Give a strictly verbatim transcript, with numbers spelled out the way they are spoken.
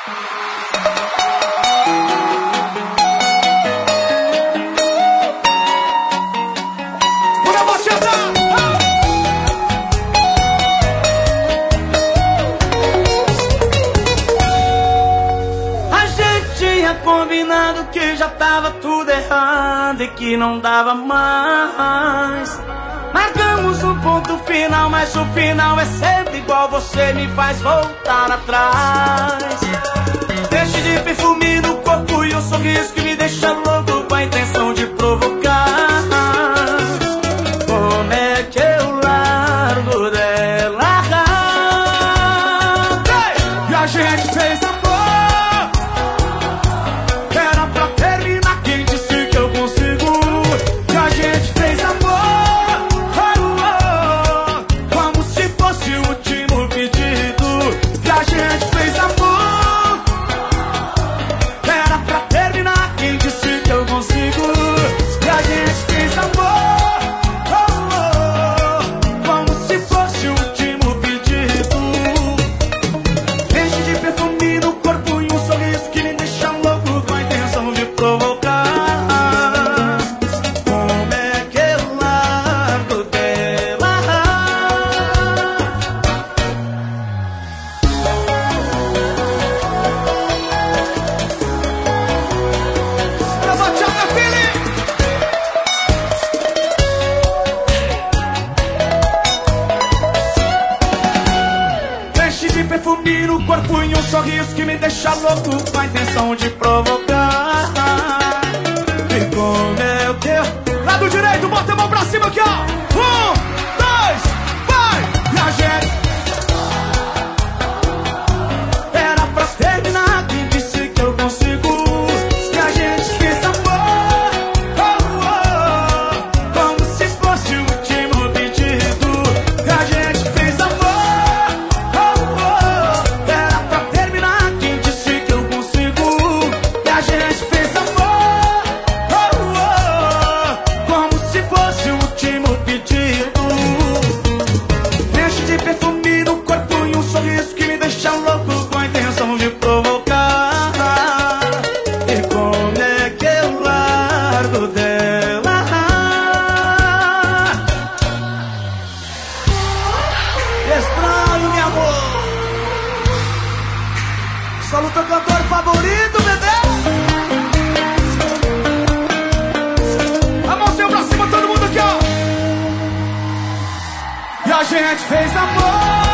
Combinado que já tava tudo errado e que não dava mais. Marcamos um ponto final, mas o final é sempre igual. Você me faz voltar atrás. Deixe de perfume no corpo e um sorriso que me deixa louco com a intenção de provocar. Como é que eu largo dela? E a gente fez amor. Perfume no corpo e um sorriso que me deixa louco com a intenção de provocar. E como é o que? Lado direito, bota a mão pra cima aqui, ó. Um, dois, vai! E a gente era pra terminar, quem disse que eu consigo? E a gente fez amor, oh, oh, como se fosse o último pedido. E a gente fez amor. Estranho, meu amor. Solo teu cantor favorito, bebê. A mãozinha pra cima, todo mundo aqui, ó. E a gente fez amor.